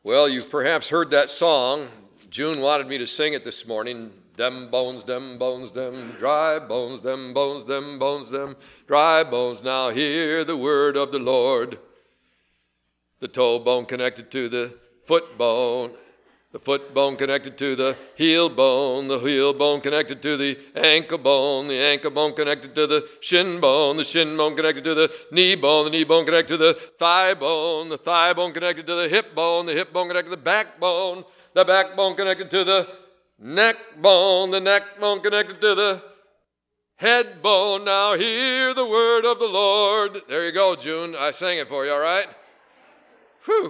Well, you've perhaps heard that song. June wanted me to sing it this morning. Them bones, them bones, them dry bones, them bones, them bones, them dry bones. Now hear the word of the Lord. The toe bone connected to the foot bone connected to the heel bone connected to the ankle bone connected to the shin bone connected to the knee bone connected to the thigh bone connected to the hip bone connected to the backbone connected to the neck bone connected to the head bone. Now hear the word of the Lord. There you go, June. I sang it for you, all right? Whew.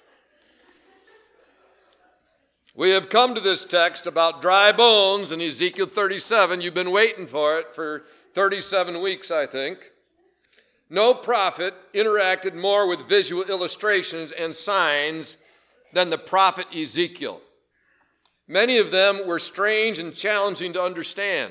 We have come to this text about dry bones in Ezekiel 37. You've been waiting for it for 37 weeks, I think. No prophet interacted more with visual illustrations and signs than the prophet Ezekiel. Many of them were strange and challenging to understand.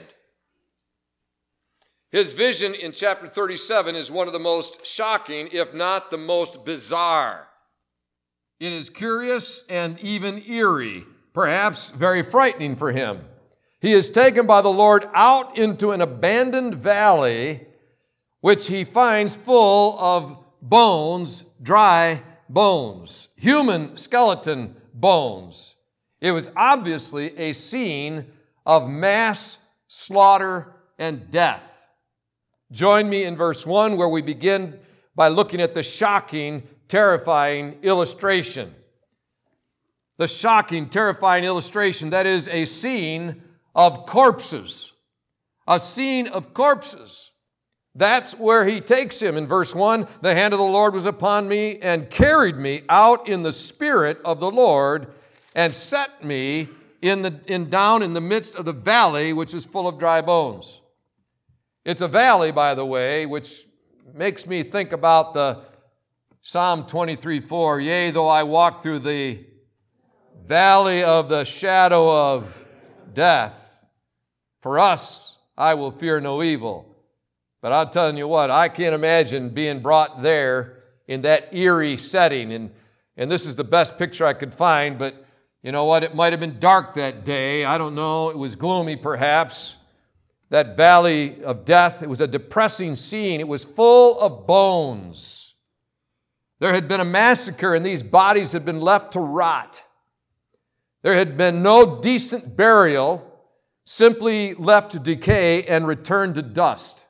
His vision in chapter 37 is one of the most shocking, if not the most bizarre. It is curious and even eerie, perhaps very frightening for him. He is taken by the Lord out into an abandoned valley, which he finds full of bones, dry bones, human skeleton bones. It was obviously a scene of mass slaughter and death. Join me in verse 1, where we begin by looking at the shocking, terrifying illustration. The shocking, terrifying illustration, that is a scene of corpses. A scene of corpses. That's where he takes him. In verse 1, the hand of the Lord was upon me and carried me out in the spirit of the Lord and set me down in the midst of the valley, which is full of dry bones. It's a valley, by the way, which makes me think about the Psalm 23:4. Yea, though I walk through the valley of the shadow of death, for us I will fear no evil. But I'm telling you what, I can't imagine being brought there in that eerie setting. And this is the best picture I could find, but you know what? It might have been dark that day. I don't know. It was gloomy, perhaps. That valley of death, it was a depressing scene. It was full of bones. There had been a massacre, and these bodies had been left to rot. There had been no decent burial, simply left to decay and return to dust.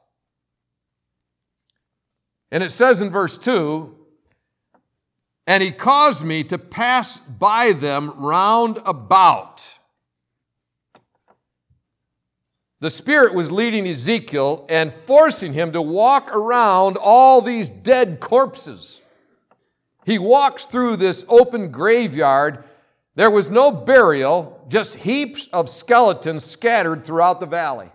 And it says in verse 2, and he caused me to pass by them round about. The Spirit was leading Ezekiel and forcing him to walk around all these dead corpses. He walks through this open graveyard. There was no burial, just heaps of skeletons scattered throughout the valley.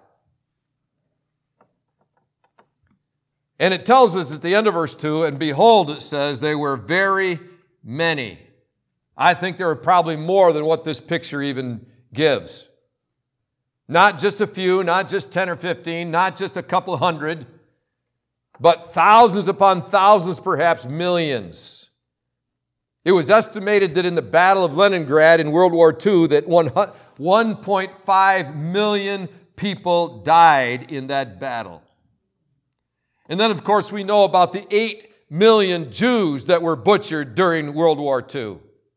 And it tells us at the end of verse 2, and behold, it says, they were very many. I think there were probably more than what this picture even gives. Not just a few, not just 10 or 15, not just a couple hundred, but thousands upon thousands, perhaps millions. It was estimated that in the Battle of Leningrad in World War II that 1.5 million people died in that battle. And then, of course, we know about the 8 million Jews that were butchered during World War II.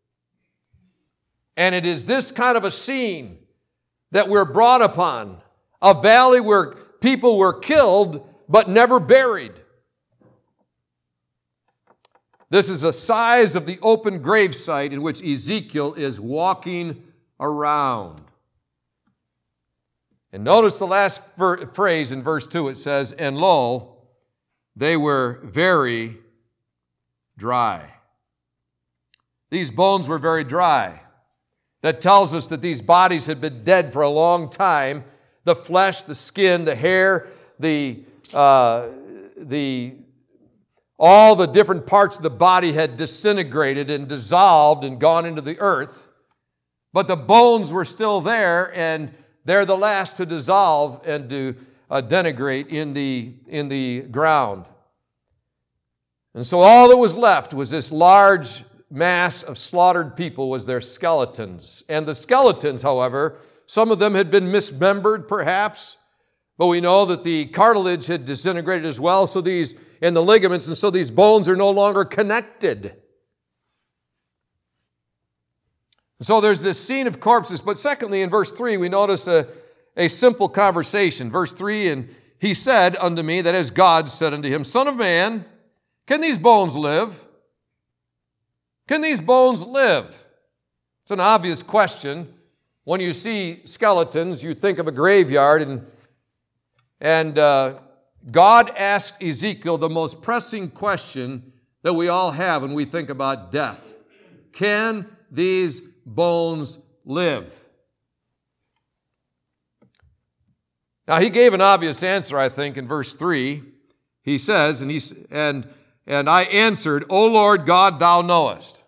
And it is this kind of a scene that we're brought upon, a valley where people were killed but never buried. This is the size of the open gravesite in which Ezekiel is walking around. And notice the last phrase in verse 2. It says, and lo, they were very dry. These bones were very dry. That tells us that these bodies had been dead for a long time. The flesh, the skin, the hair, all the different parts of the body had disintegrated and dissolved and gone into the earth. But the bones were still there, and they're the last to dissolve and to denigrate in the ground. And so all that was left was this large mass of slaughtered people was their skeletons. And the skeletons, however, some of them had been mismembered perhaps, but we know that the cartilage had disintegrated as well, and the ligaments, and so these bones are no longer connected. So there's this scene of corpses, but secondly, in verse 3, we notice a simple conversation. Verse 3, and he said unto me, that is God said unto him, Son of man, can these bones live? Can these bones live? It's an obvious question. When you see skeletons, you think of a graveyard, and God asked Ezekiel the most pressing question that we all have when we think about death. Can these bones live? Now, he gave an obvious answer, I think, in verse 3. He says, and I answered, O Lord God, thou knowest.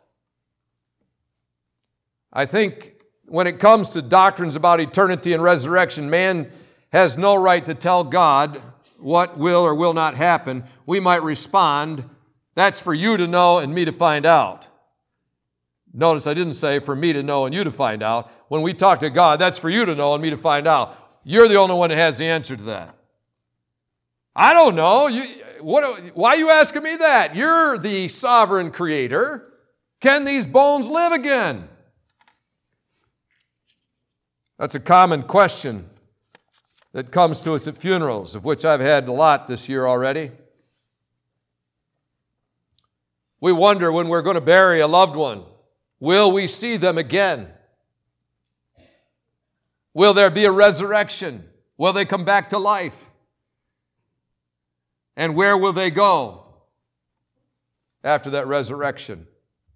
I think when it comes to doctrines about eternity and resurrection, man has no right to tell God what will or will not happen. We might respond, that's for you to know and me to find out. Notice I didn't say for me to know and you to find out. When we talk to God, that's for you to know and me to find out. You're the only one that has the answer to that. I don't know. Why are you asking me that? You're the sovereign creator. Can these bones live again? That's a common question that comes to us at funerals, of which I've had a lot this year already. We wonder when we're going to bury a loved one, will we see them again? Will there be a resurrection? Will they come back to life? And where will they go after that resurrection?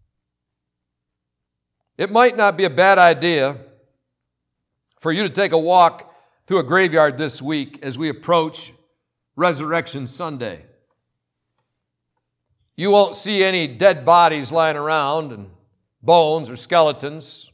It might not be a bad idea for you to take a walk through a graveyard this week as we approach Resurrection Sunday. You won't see any dead bodies lying around and bones or skeletons.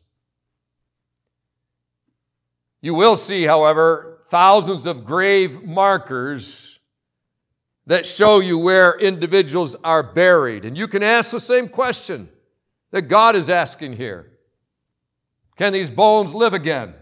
You will see, however, thousands of grave markers that show you where individuals are buried. And you can ask the same question that God is asking here. Can these bones live again?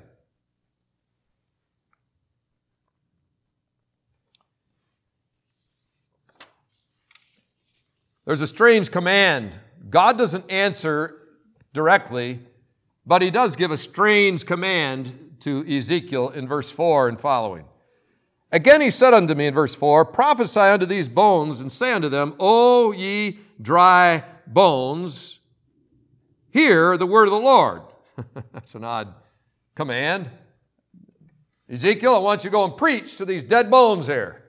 There's a strange command. God doesn't answer directly, but he does give a strange command to Ezekiel in verse 4 and following. Again he said unto me in verse 4, Prophesy unto these bones, and say unto them, O ye dry bones, hear the word of the Lord. That's an odd command. Ezekiel, I want you to go and preach to these dead bones here.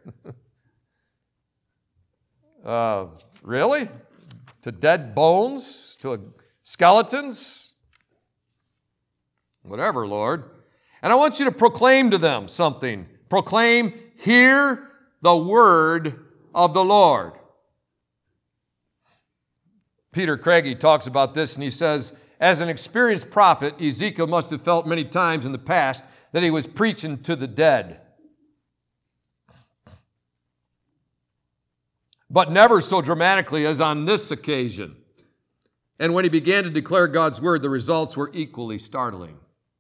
Really? To dead bones? To skeletons? Whatever, Lord. And I want you to proclaim to them something. Proclaim, hear the word of the Lord. Peter Craigie talks about this, and he says, as an experienced prophet, Ezekiel must have felt many times in the past that he was preaching to the dead. But never so dramatically as on this occasion. And when he began to declare God's word, the results were equally startling.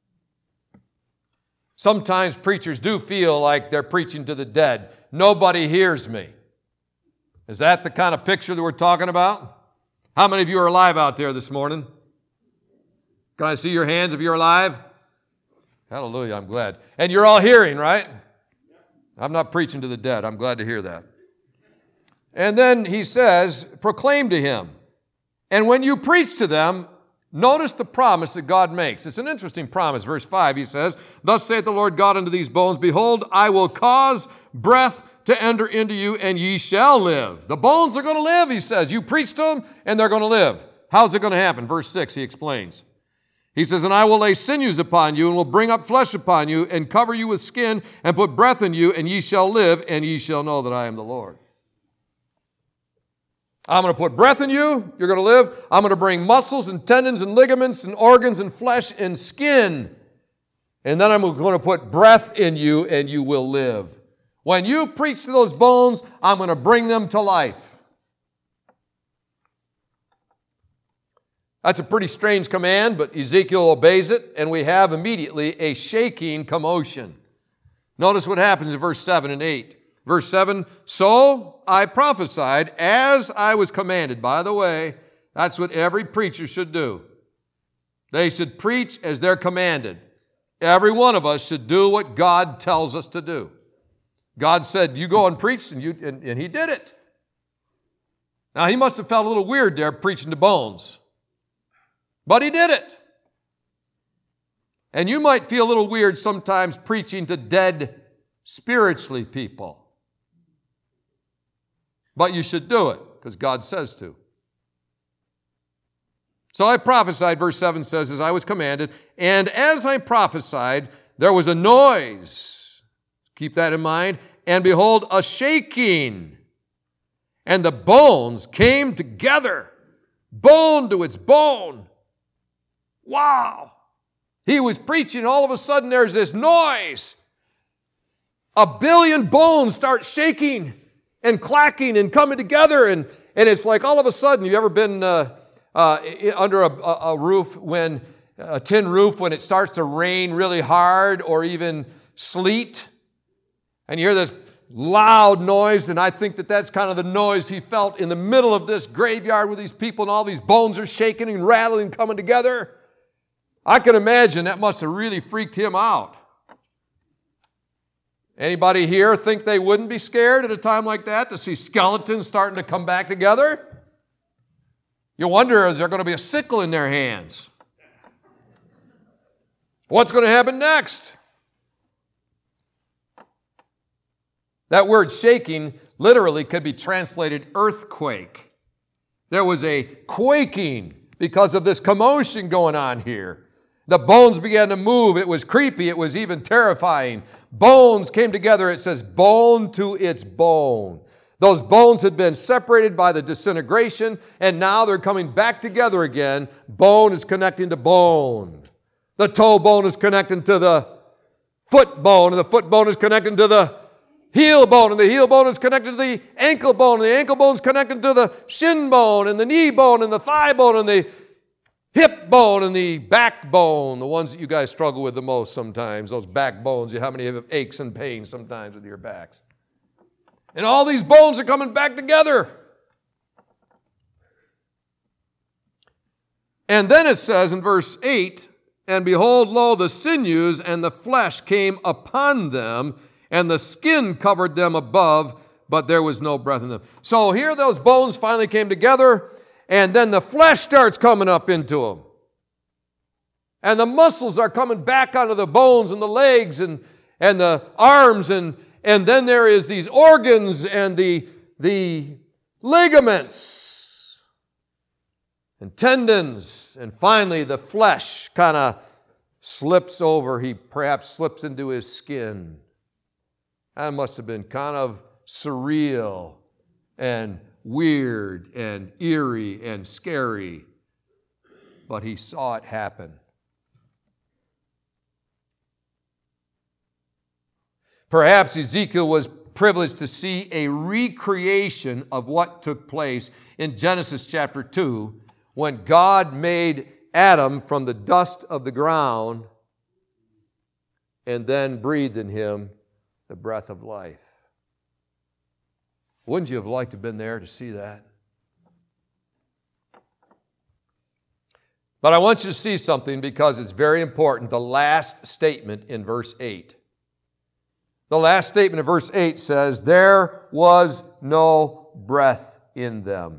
Sometimes preachers do feel like they're preaching to the dead. Nobody hears me. Is that the kind of picture that we're talking about? How many of you are alive out there this morning? Can I see your hands if you're alive? Hallelujah, I'm glad. And you're all hearing, right? I'm not preaching to the dead. I'm glad to hear that. And then he says, proclaim to him. And when you preach to them, notice the promise that God makes. It's an interesting promise. Verse 5, he says, Thus saith the Lord God unto these bones, Behold, I will cause breath to enter into you, and ye shall live. The bones are going to live, he says. You preach to them, and they're going to live. How's it going to happen? Verse 6, he explains. He says, And I will lay sinews upon you, and will bring up flesh upon you, and cover you with skin, and put breath in you, and ye shall live, and ye shall know that I am the Lord. I'm going to put breath in you, you're going to live. I'm going to bring muscles and tendons and ligaments and organs and flesh and skin. And then I'm going to put breath in you and you will live. When you preach to those bones, I'm going to bring them to life. That's a pretty strange command, but Ezekiel obeys it, and we have immediately a shaking commotion. Notice what happens in verse 7 and 8. Verse 7, so I prophesied as I was commanded. By the way, that's what every preacher should do. They should preach as they're commanded. Every one of us should do what God tells us to do. God said, you go and preach, and he did it. Now, he must have felt a little weird there preaching to bones. But he did it. And you might feel a little weird sometimes preaching to dead spiritually people. But you should do it because God says to. So I prophesied, verse 7 says, as I was commanded, and as I prophesied, there was a noise. Keep that in mind. And behold, a shaking. And the bones came together, bone to its bone. Wow. He was preaching, all of a sudden there's this noise. 1 billion bones start shaking and clacking and coming together. And it's like all of a sudden, you ever been under a roof, when a tin roof, when it starts to rain really hard or even sleet? And you hear this loud noise, and I think that's kind of the noise he felt in the middle of this graveyard with these people, and all these bones are shaking and rattling, coming together. I can imagine that must have really freaked him out. Anybody here think they wouldn't be scared at a time like that to see skeletons starting to come back together? You wonder, is there going to be a sickle in their hands? What's going to happen next? That word shaking literally could be translated earthquake. There was a quaking because of this commotion going on here. The bones began to move. It was creepy. It was even terrifying. Bones came together. It says bone to its bone. Those bones had been separated by the disintegration, and now they're coming back together again. Bone is connecting to bone. The toe bone is connecting to the foot bone, and the foot bone is connecting to the heel bone, and the heel bone is connected to the ankle bone, and the ankle bone is connected to the shin bone, and the knee bone, and the thigh bone, and the hip bone, and the backbone, the ones that you guys struggle with the most sometimes, those backbones. How many have aches and pains sometimes with your backs? And all these bones are coming back together. And then it says in verse 8, and behold, lo, the sinews and the flesh came upon them, and the skin covered them above, but there was no breath in them. So here those bones finally came together, and then the flesh starts coming up into them. And the muscles are coming back onto the bones and the legs and the arms, and then there is these organs and the ligaments and tendons, and finally the flesh kind of slips over. He perhaps slips into his skin. That must have been kind of surreal and weird and eerie and scary, but he saw it happen. Perhaps Ezekiel was privileged to see a recreation of what took place in Genesis chapter 2 when God made Adam from the dust of the ground and then breathed in him the breath of life. Wouldn't you have liked to have been there to see that? But I want you to see something because it's very important. The last statement in verse 8. The last statement of verse 8 says, there was no breath in them.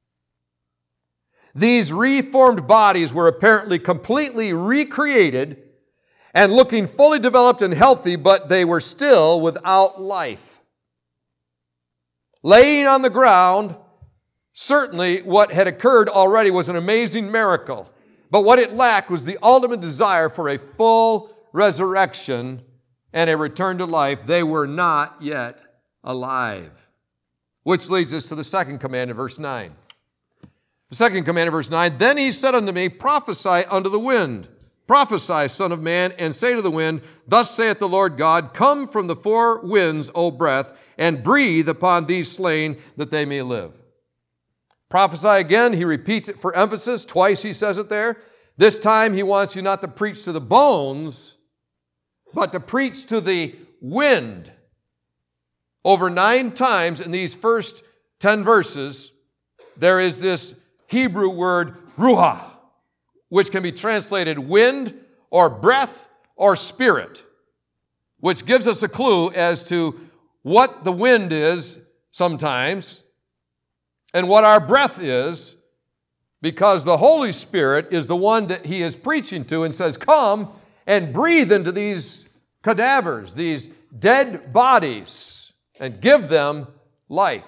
These reformed bodies were apparently completely recreated and looking fully developed and healthy, but they were still without life. Laying on the ground, certainly what had occurred already was an amazing miracle. But what it lacked was the ultimate desire for a full resurrection and a return to life. They were not yet alive. Which leads us to the second command in verse 9. The second command in verse 9, then he said unto me, prophesy unto the wind. Prophesy, son of man, and say to the wind, thus saith the Lord God, come from the four winds, O breath, and breathe upon these slain that they may live. Prophesy again. He repeats it for emphasis. Twice he says it there. This time he wants you not to preach to the bones, but to preach to the wind. Over 9 times in these first 10 verses, there is this Hebrew word ruah, which can be translated wind or breath or spirit, which gives us a clue as to what the wind is sometimes and what our breath is, because the Holy Spirit is the one that he is preaching to and says, come and breathe into these cadavers, these dead bodies, and give them life.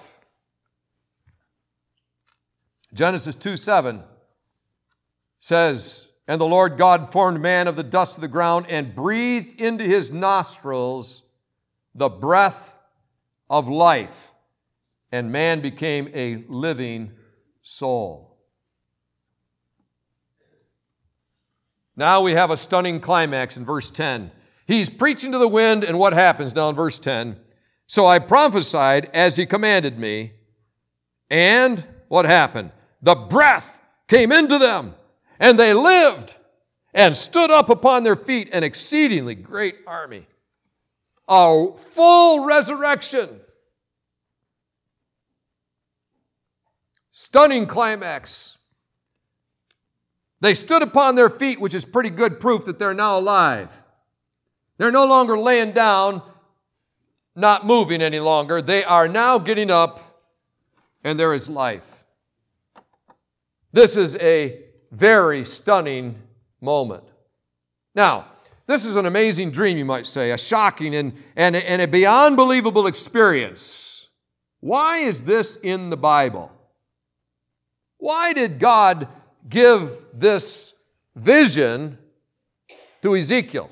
Genesis 2:7 says, and the Lord God formed man of the dust of the ground and breathed into his nostrils the breath of life, and man became a living soul. Now we have a stunning climax in verse 10. He's preaching to the wind, and what happens now in verse 10? So I prophesied as he commanded me, and what happened? The breath came into them, and they lived and stood up upon their feet, an exceedingly great army. A full resurrection. Stunning climax. They stood upon their feet, which is pretty good proof that they're now alive. They're no longer laying down, not moving any longer. They are now getting up, and there is life. This is a very stunning moment. Now, this is an amazing dream, you might say, a shocking and a beyond believable experience. Why is this in the Bible? Why did God give this vision to Ezekiel?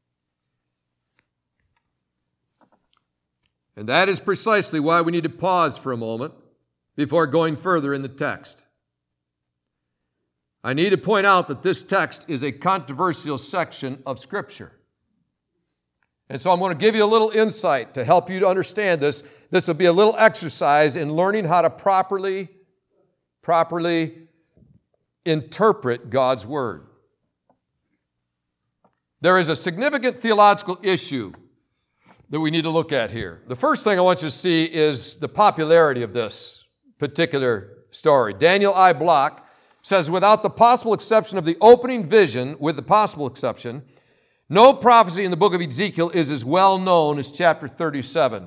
And that is precisely why we need to pause for a moment before going further in the text. I need to point out that this text is a controversial section of Scripture. And so I'm going to give you a little insight to help you to understand this. This will be a little exercise in learning how to properly interpret God's Word. There is a significant theological issue that we need to look at here. The first thing I want you to see is the popularity of this particular story. Daniel I. Block says, without the possible exception of the opening vision, no prophecy in the book of Ezekiel is as well known as chapter 37.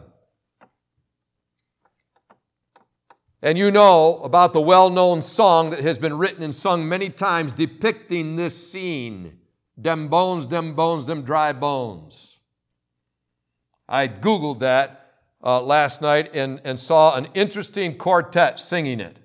And you know about the well-known song that has been written and sung many times depicting this scene. Dem bones, dem dry bones. I Googled that last night and saw an interesting quartet singing it.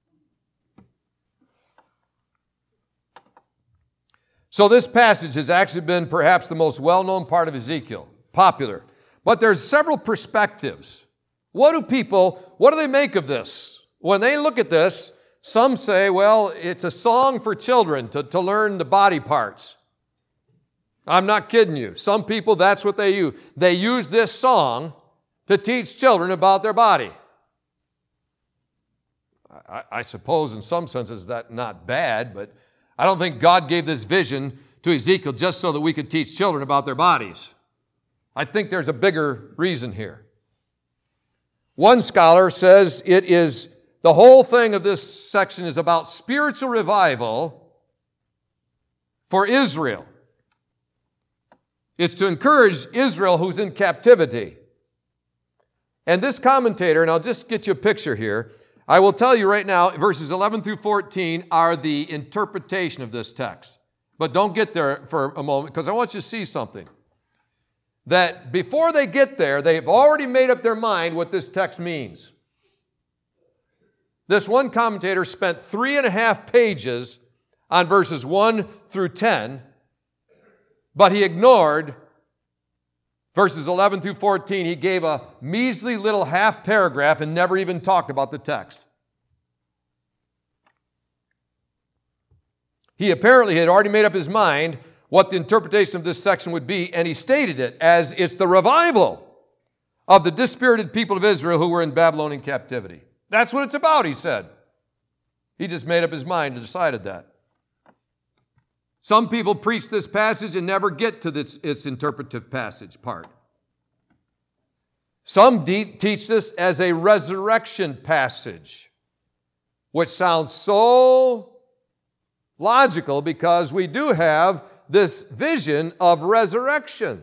So this passage has actually been perhaps the most well-known part of Ezekiel, popular. But there's several perspectives. What do they make of this? When they look at this, some say, well, it's a song for children to learn the body parts. I'm not kidding you. Some people, that's what they use. They use this song to teach children about their body. I suppose in some senses that's not bad, but I don't think God gave this vision to Ezekiel just so that we could teach children about their bodies. I think there's a bigger reason here. One scholar says the whole thing of this section is about spiritual revival for Israel. It's to encourage Israel who's in captivity. And this commentator, and I'll just get you a picture here, I will tell you right now, verses 11 through 14 are the interpretation of this text. But don't get there for a moment, because I want you to see something. That before they get there, they've already made up their mind what this text means. This one commentator spent 3.5 pages on verses 1 through 10, but he ignored verses 11 through 14. He gave a measly little half paragraph and never even talked about the text. He apparently had already made up his mind what the interpretation of this section would be, and he stated it as it's the revival of the dispirited people of Israel who were in Babylonian captivity. That's what it's about, he said. He just made up his mind and decided that. Some people preach this passage and never get to its interpretive passage part. Some teach this as a resurrection passage, which sounds so logical because we do have this vision of resurrection.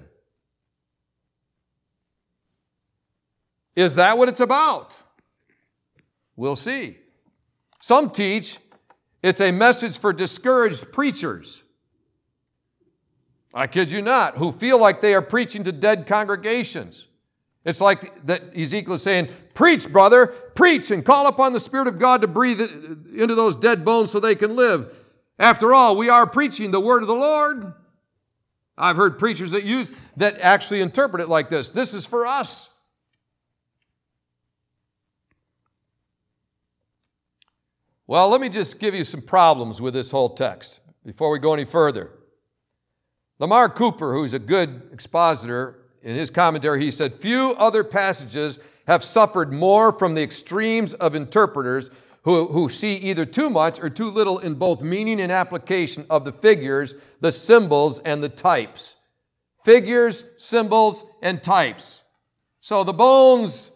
Is that what it's about? We'll see. Some teach it's a message for discouraged preachers. I kid you not, who feel like they are preaching to dead congregations. It's like that Ezekiel is saying, preach, brother, preach, and call upon the Spirit of God to breathe into those dead bones so they can live. After all, we are preaching the word of the Lord. I've heard preachers that actually interpret it like this. This is for us. Well, let me just give you some problems with this whole text before we go any further. Lamar Cooper, who's a good expositor, in his commentary, he said, few other passages have suffered more from the extremes of interpreters who see either too much or too little in both meaning and application of the figures, the symbols, and the types. Figures, symbols, and types. So the bones,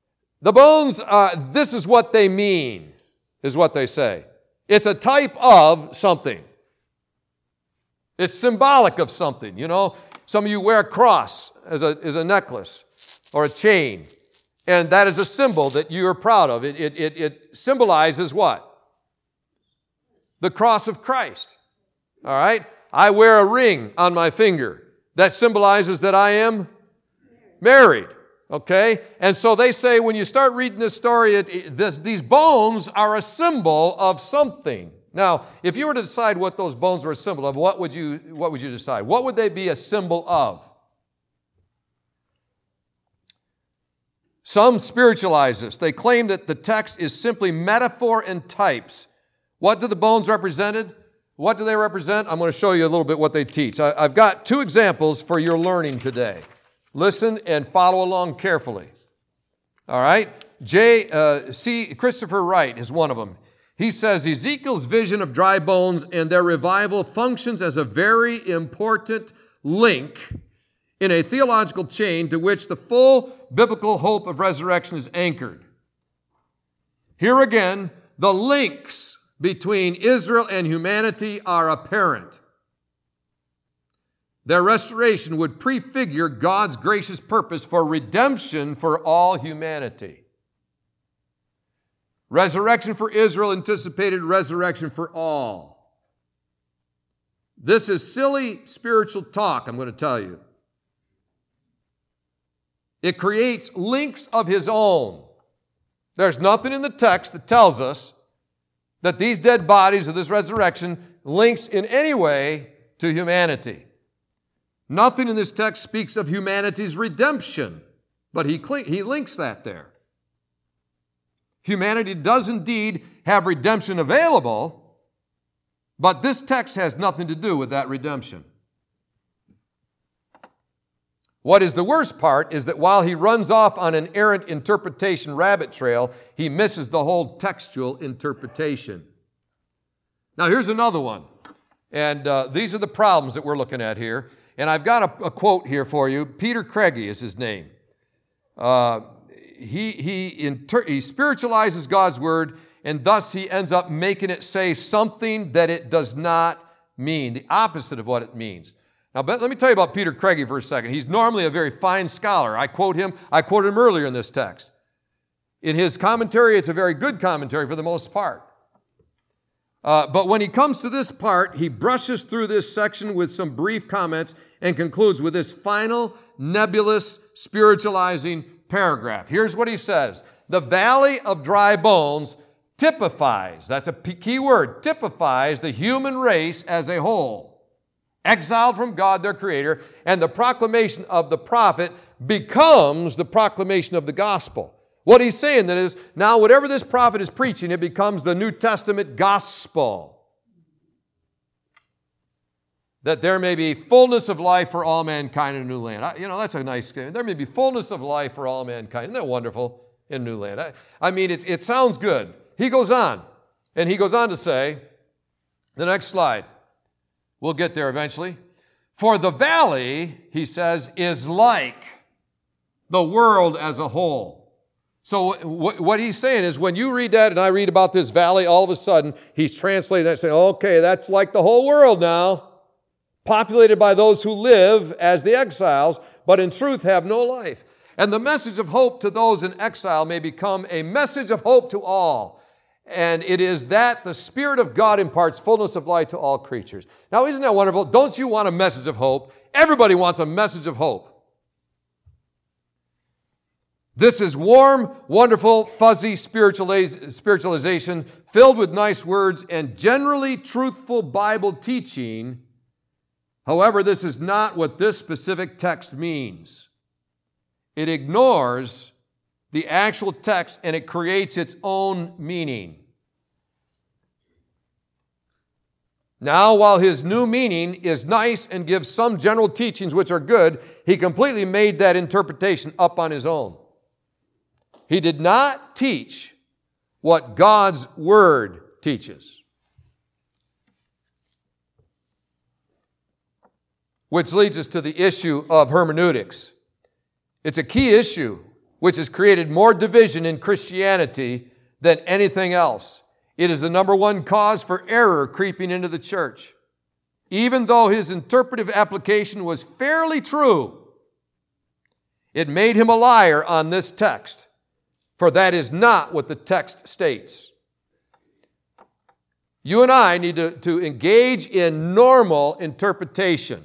this is what they mean, is what they say. It's a type of something. It's symbolic of something, you know. Some of you wear a cross as a necklace or a chain, and that is a symbol that you are proud of. It symbolizes what? The cross of Christ. All right? I wear a ring on my finger. That symbolizes that I am married. Okay? And so they say when you start reading this story, these bones are a symbol of something. Now, if you were to decide what those bones were a symbol of, what would you decide? What would they be a symbol of? Some spiritualize this. They claim that the text is simply metaphor and types. What do the bones represent? What do they represent? I'm going to show you a little bit what they teach. I've got two examples for your learning today. Listen and follow along carefully. All right? Christopher Wright is one of them. He says Ezekiel's vision of dry bones and their revival functions as a very important link in a theological chain to which the full biblical hope of resurrection is anchored. Here again, the links between Israel and humanity are apparent. Their restoration would prefigure God's gracious purpose for redemption for all humanity. Resurrection for Israel anticipated resurrection for all. This is silly spiritual talk, I'm going to tell you. It creates links of his own. There's nothing in the text that tells us that these dead bodies of this resurrection links in any way to humanity. Nothing in this text speaks of humanity's redemption, but he links that there. Humanity does indeed have redemption available, but this text has nothing to do with that redemption. What is the worst part is that while he runs off on an errant interpretation rabbit trail, he misses the whole textual interpretation. Now here's another one, and these are the problems that we're looking at here. And I've got a quote here for you. Peter Craigie is his name. He spiritualizes God's word, and thus he ends up making it say something that it does not mean, the opposite of what it means. Now, let me tell you about Peter Craigie for a second. He's normally a very fine scholar. I quoted him earlier in this text. In his commentary, it's a very good commentary for the most part. But when he comes to this part, he brushes through this section with some brief comments and concludes with this final nebulous spiritualizing paragraph. Here's what he says. The valley of dry bones typifies, that's a key word, typifies the human race as a whole, exiled from God, their creator, and the proclamation of the prophet becomes the proclamation of the gospel. What he's saying then is, now whatever this prophet is preaching, it becomes the New Testament gospel. That there may be fullness of life for all mankind in a new land. That's a nice thing. There may be fullness of life for all mankind. Isn't that wonderful in new land? I mean, it sounds good. He goes on. And he goes on to say, the next slide, we'll get there eventually. For the valley, he says, is like the world as a whole. So what he's saying is when you read that and I read about this valley, all of a sudden he's translating that saying, okay, that's like the whole world now, populated by those who live as the exiles, but in truth have no life. And the message of hope to those in exile may become a message of hope to all. And it is that the Spirit of God imparts fullness of light to all creatures. Now, isn't that wonderful? Don't you want a message of hope? Everybody wants a message of hope. This is warm, wonderful, fuzzy spiritualization filled with nice words and generally truthful Bible teaching. However, this is not what this specific text means. It ignores the actual text and it creates its own meaning. Now, while his new meaning is nice and gives some general teachings which are good, he completely made that interpretation up on his own. He did not teach what God's Word teaches. Which leads us to the issue of hermeneutics. It's a key issue which has created more division in Christianity than anything else. It is the number one cause for error creeping into the church. Even though his interpretive application was fairly true, it made him a liar on this text, for that is not what the text states. You and I need to engage in normal interpretation,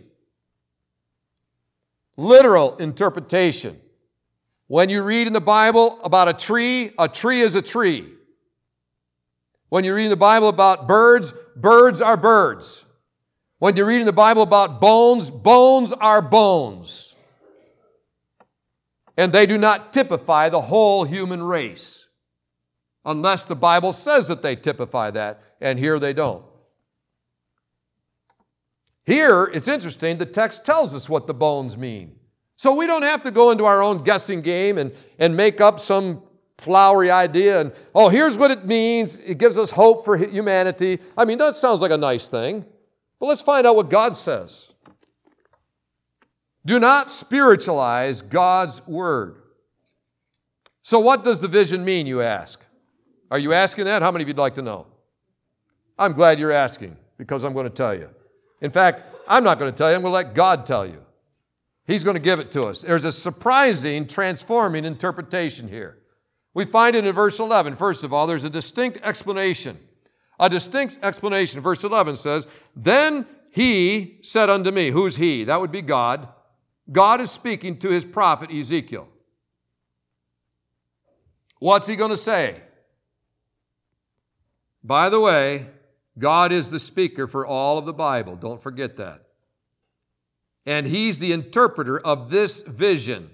literal interpretation. When you read in the Bible about a tree is a tree. When you read in the Bible about birds, birds are birds. When you read in the Bible about bones, bones are bones. And they do not typify the whole human race, unless the Bible says that they typify that, and here they don't. Here, it's interesting, the text tells us what the bones mean. So we don't have to go into our own guessing game and make up some flowery idea and, oh, here's what it means. It gives us hope for humanity. I mean, that sounds like a nice thing. But let's find out what God says. Do not spiritualize God's Word. So what does the vision mean, you ask? Are you asking that? How many of you would like to know? I'm glad you're asking, because I'm going to tell you. In fact, I'm not going to tell you. I'm going to let God tell you. He's going to give it to us. There's a surprising, transforming interpretation here. We find it in verse 11. First of all, there's a distinct explanation. A distinct explanation. Verse 11 says, Then he said unto me, who's he? That would be God. God is speaking to his prophet Ezekiel. What's he going to say? By the way, God is the speaker for all of the Bible. Don't forget that. And he's the interpreter of this vision.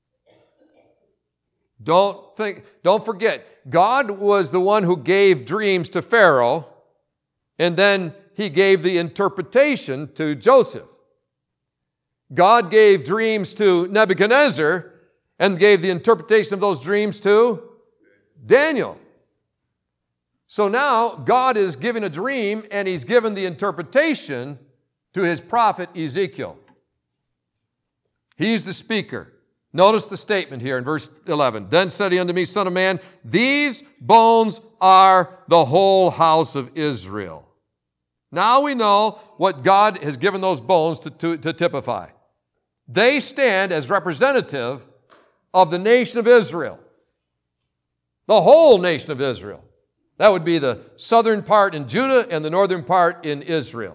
Don't forget, God was the one who gave dreams to Pharaoh, and then he gave the interpretation to Joseph. God gave dreams to Nebuchadnezzar and gave the interpretation of those dreams to Daniel. So now God is giving a dream and he's given the interpretation to his prophet Ezekiel. He's the speaker. Notice the statement here in verse 11. Then said he unto me, Son of man, these bones are the whole house of Israel. Now we know what God has given those bones to typify. They stand as representative of the nation of Israel. The whole nation of Israel. That would be the southern part in Judah and the northern part in Israel.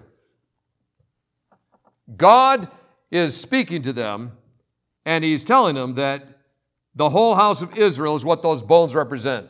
God is speaking to them, and he's telling them that the whole house of Israel is what those bones represent.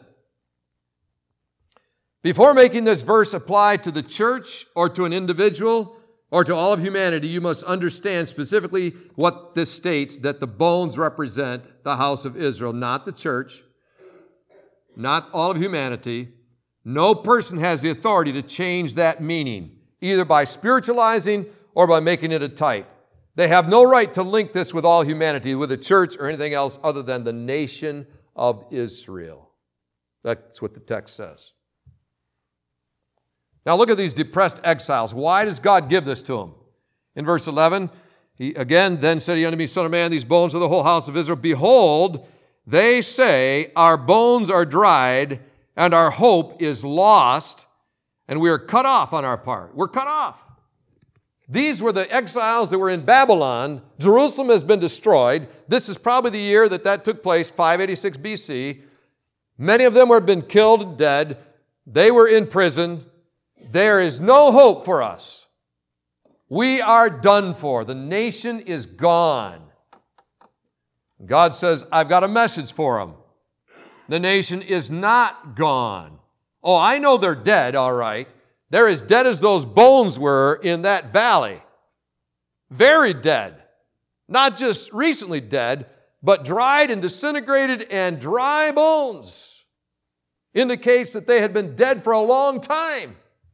Before making this verse apply to the church or to an individual or to all of humanity, you must understand specifically what this states, that the bones represent the house of Israel, not the church, not all of humanity. No person has the authority to change that meaning, either by spiritualizing or by making it a type. They have no right to link this with all humanity, with the church or anything else other than the nation of Israel. That's what the text says. Now look at these depressed exiles. Why does God give this to them? In verse 11, he again, then said he unto me, Son of man, these bones are the whole house of Israel. Behold, they say, our bones are dried, and our hope is lost, and we are cut off on our part. We're cut off. These were the exiles that were in Babylon. Jerusalem has been destroyed. This is probably the year that took place, 586 BC. Many of them have been killed and dead. They were in prison. There is no hope for us. We are done for. The nation is gone. God says, I've got a message for them. The nation is not gone. Oh, I know they're dead, all right. They're as dead as those bones were in that valley. Very dead. Not just recently dead, but dried and disintegrated and dry bones. Indicates that they had been dead for a long time.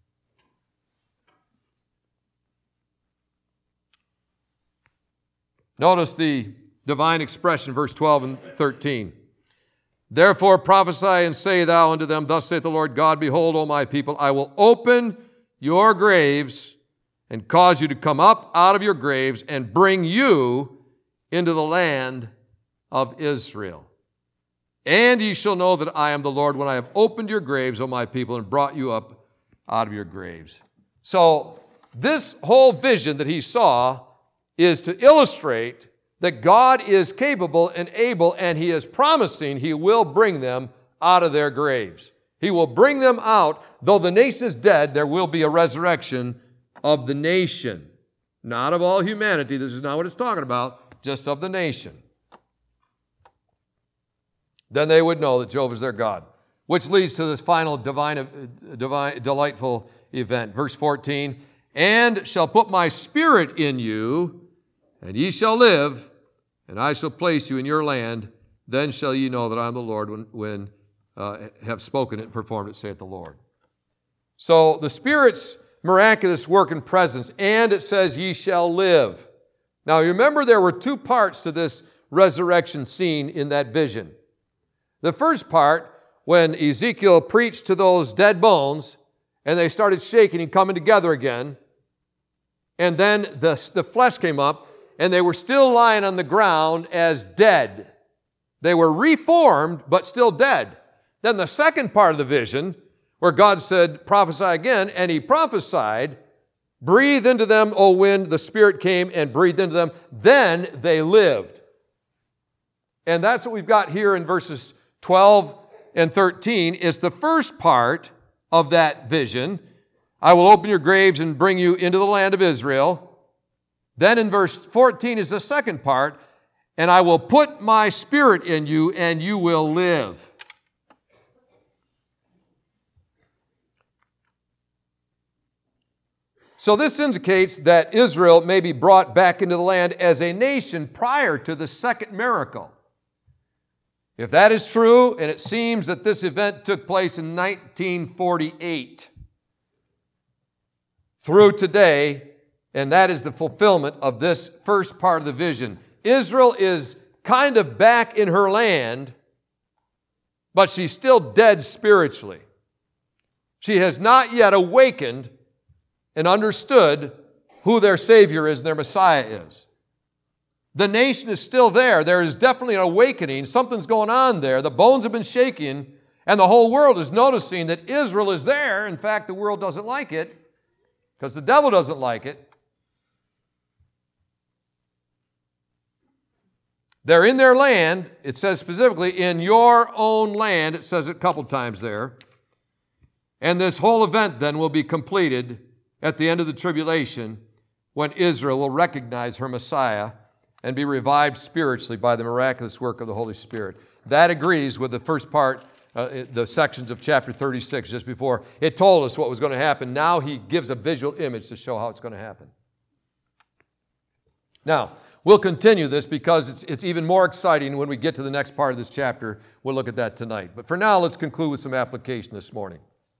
Notice the divine expression, verse 12 and 13. Therefore prophesy and say thou unto them, Thus saith the Lord God, Behold, O my people, I will open your graves and cause you to come up out of your graves and bring you into the land of Israel. And ye shall know that I am the Lord when I have opened your graves, O my people, and brought you up out of your graves. So this whole vision that he saw is to illustrate that God is capable and able, and he is promising he will bring them out of their graves. He will bring them out. Though the nation is dead, there will be a resurrection of the nation. Not of all humanity. This is not what it's talking about. Just of the nation. Then they would know that Jehovah is their God. Which leads to this final divine, delightful event. Verse 14, And shall put my spirit in you, and ye shall live, and I shall place you in your land. Then shall ye know that I am the Lord when have spoken it and performed it, saith the Lord. So the Spirit's miraculous work and presence, and it says ye shall live. Now remember, there were two parts to this resurrection scene in that vision. The first part, when Ezekiel preached to those dead bones, and they started shaking and coming together again, and then the flesh came up, and they were still lying on the ground as dead. They were reformed, but still dead. Then the second part of the vision, where God said, prophesy again, and he prophesied, breathe into them, O wind, the Spirit came and breathed into them. Then they lived. And that's what we've got here in verses 12 and 13, is the first part of that vision. I will open your graves and bring you into the land of Israel. Then in verse 14 is the second part, and I will put my spirit in you, and you will live. So this indicates that Israel may be brought back into the land as a nation prior to the second miracle. If that is true, and it seems that this event took place in 1948, through today, and that is the fulfillment of this first part of the vision. Israel is kind of back in her land, but she's still dead spiritually. She has not yet awakened and understood who their Savior is and their Messiah is. The nation is still there. There is definitely an awakening. Something's going on there. The bones have been shaken, and the whole world is noticing that Israel is there. In fact, the world doesn't like it because the devil doesn't like it. They're in their land. It says specifically, in your own land. It says it a couple times there. And this whole event then will be completed at the end of the tribulation, when Israel will recognize her Messiah and be revived spiritually by the miraculous work of the Holy Spirit. That agrees with the first part, the sections of chapter 36, just before. It told us what was going to happen. Now he gives a visual image to show how it's going to happen. Now, we'll continue this because it's even more exciting when we get to the next part of this chapter. We'll look at that tonight. But for now, let's conclude with some application this morning.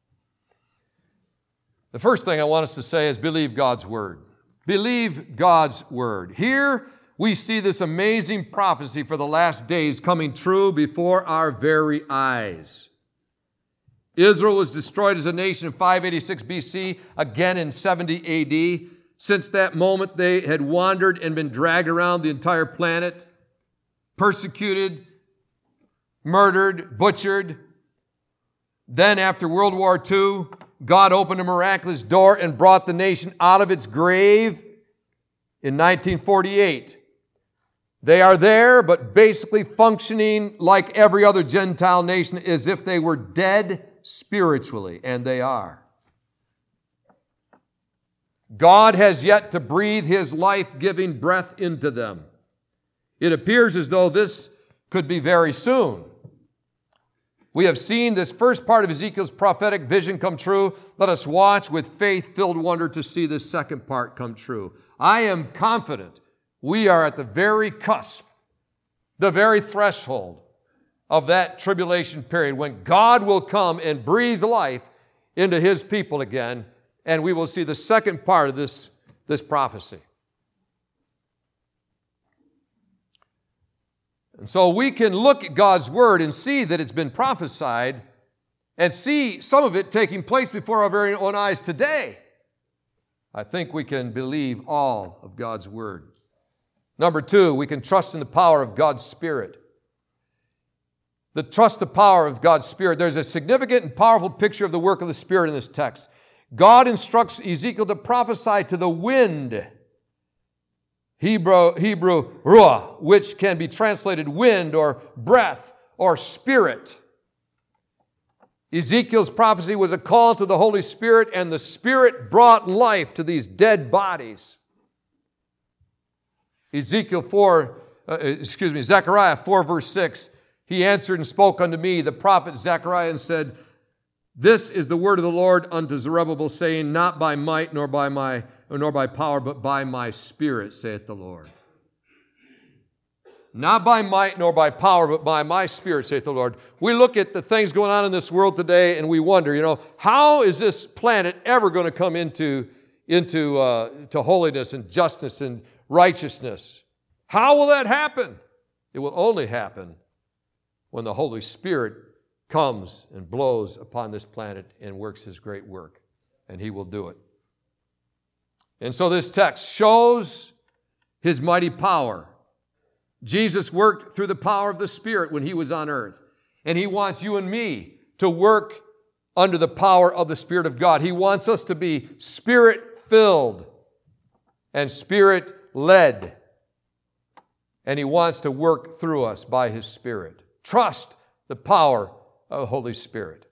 The first thing I want us to say is believe God's Word. Believe God's Word. Here we see this amazing prophecy for the last days coming true before our very eyes. Israel was destroyed as a nation in 586 BC, again in 70 AD. Since that moment, they had wandered and been dragged around the entire planet, persecuted, murdered, butchered. Then after World War II, God opened a miraculous door and brought the nation out of its grave in 1948. They are there, but basically functioning like every other Gentile nation as if they were dead spiritually, and they are. God has yet to breathe His life-giving breath into them. It appears as though this could be very soon. We have seen this first part of Ezekiel's prophetic vision come true. Let us watch with faith-filled wonder to see this second part come true. I am confident we are at the very cusp, the very threshold of that tribulation period when God will come and breathe life into His people again, and we will see the second part of this prophecy. And so we can look at God's Word and see that it's been prophesied and see some of it taking place before our very own eyes today. I think we can believe all of God's Word. Number two, we can trust in the power of God's Spirit. Trust the power of God's Spirit. There's a significant and powerful picture of the work of the Spirit in this text. God instructs Ezekiel to prophesy to the wind, Hebrew ruah, which can be translated wind or breath or spirit. Ezekiel's prophecy was a call to the Holy Spirit, and the Spirit brought life to these dead bodies. Zechariah 4, verse 6, he answered and spoke unto me, the prophet Zechariah, and said, This is the word of the Lord unto Zerubbabel, saying, Not by might nor by power, but by my Spirit, saith the Lord. Not by might nor by power, but by my Spirit, saith the Lord. We look at the things going on in this world today and we wonder, how is this planet ever going to come into holiness and justice and righteousness? How will that happen? It will only happen when the Holy Spirit comes and blows upon this planet and works His great work, and He will do it. And so this text shows His mighty power. Jesus worked through the power of the Spirit when He was on earth, and He wants you and me to work under the power of the Spirit of God. He wants us to be Spirit-filled and Spirit-led, and He wants to work through us by His Spirit. Trust the power of the Holy Spirit.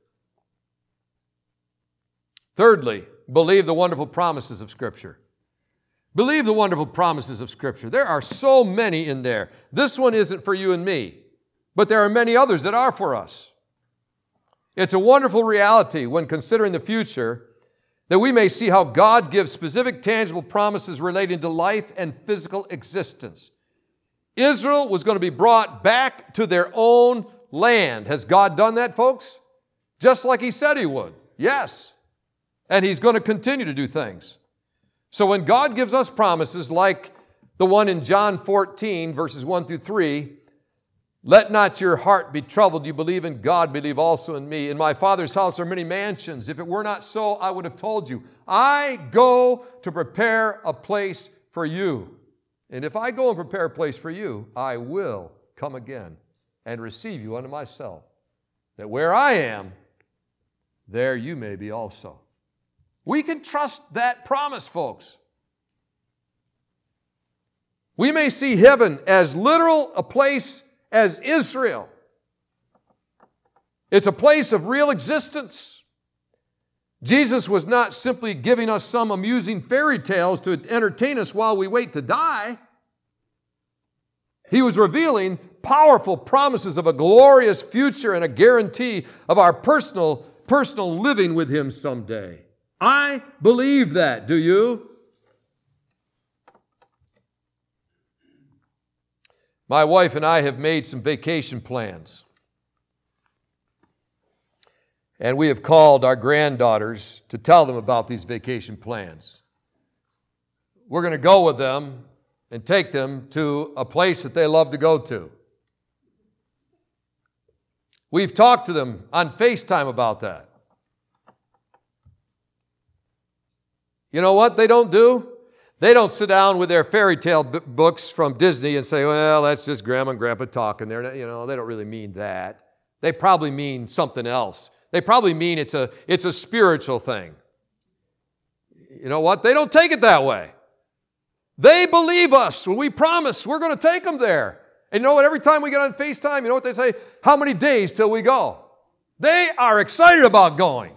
Thirdly, believe the wonderful promises of Scripture. Believe the wonderful promises of Scripture. There are so many in there. This one isn't for you and me, but there are many others that are for us. It's a wonderful reality when considering the future that we may see how God gives specific, tangible promises relating to life and physical existence. Israel was going to be brought back to their own land. Has God done that, folks? Just like He said He would. Yes. And He's going to continue to do things. So when God gives us promises like the one in John 14, verses 1 through 3, let not your heart be troubled. You believe in God, believe also in me. In my Father's house are many mansions. If it were not so, I would have told you. I go to prepare a place for you. And if I go and prepare a place for you, I will come again and receive you unto myself, that where I am, there you may be also. We can trust that promise, folks. We may see heaven as literal a place as Israel. It's a place of real existence. Jesus was not simply giving us some amusing fairy tales to entertain us while we wait to die. He was revealing powerful promises of a glorious future and a guarantee of our personal living with Him someday. I believe that. Do you? My wife and I have made some vacation plans. And we have called our granddaughters to tell them about these vacation plans. We're going to go with them and take them to a place that they love to go to. We've talked to them on FaceTime about that. You know what they don't do? They don't sit down with their fairy tale books from Disney and say, well, that's just Grandma and Grandpa talking. They don't really mean that. They probably mean something else. They probably mean it's a spiritual thing. You know what? They don't take it that way. They believe us when we promise we're going to take them there. And you know what? Every time we get on FaceTime, you know what they say? How many days till we go? They are excited about going.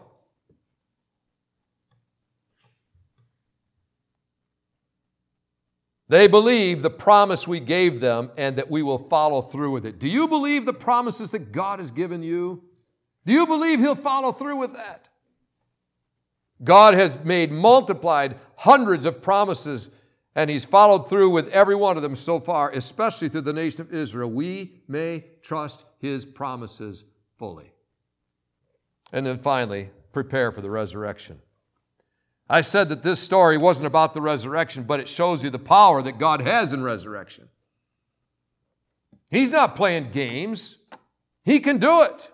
They believe the promise we gave them and that we will follow through with it. Do you believe the promises that God has given you? Do you believe He'll follow through with that? God has multiplied hundreds of promises, and He's followed through with every one of them so far, especially to the nation of Israel. We may trust His promises fully. And then finally, prepare for the resurrection. I said that this story wasn't about the resurrection, but it shows you the power that God has in resurrection. He's not playing games. He can do it.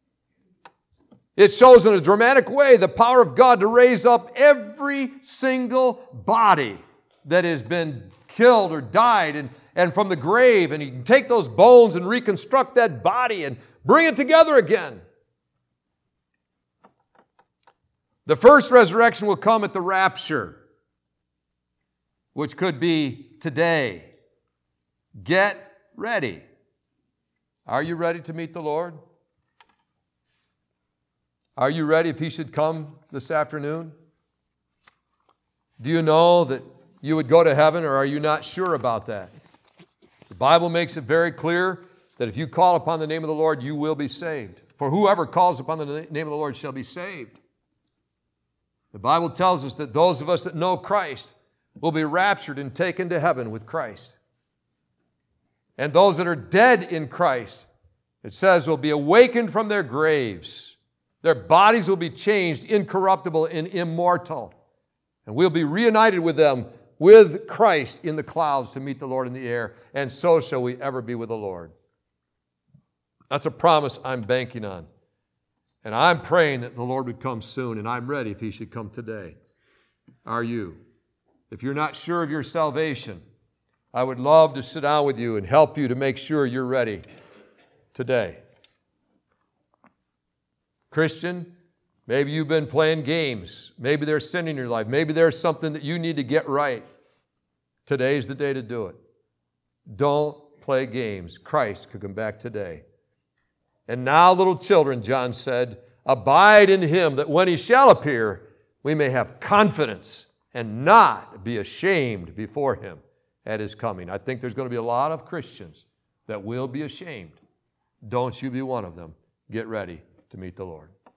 It shows in a dramatic way the power of God to raise up every single body that has been killed or died and from the grave, and He can take those bones and reconstruct that body and bring it together again. The first resurrection will come at the rapture, which could be today. Get ready. Are you ready to meet the Lord? Are you ready if He should come this afternoon? Do you know that you would go to heaven, or are you not sure about that? The Bible makes it very clear that if you call upon the name of the Lord, you will be saved. For whoever calls upon the name of the Lord shall be saved. The Bible tells us that those of us that know Christ will be raptured and taken to heaven with Christ. And those that are dead in Christ, it says, will be awakened from their graves. Their bodies will be changed, incorruptible and immortal. And we'll be reunited with them, with Christ in the clouds to meet the Lord in the air. And so shall we ever be with the Lord. That's a promise I'm banking on. And I'm praying that the Lord would come soon, and I'm ready if He should come today. Are you? If you're not sure of your salvation, I would love to sit down with you and help you to make sure you're ready today. Christian, maybe you've been playing games. Maybe there's sin in your life. Maybe there's something that you need to get right. Today's the day to do it. Don't play games. Christ could come back today. And now, little children, John said, abide in Him, that when He shall appear, we may have confidence and not be ashamed before Him at His coming. I think there's going to be a lot of Christians that will be ashamed. Don't you be one of them. Get ready to meet the Lord.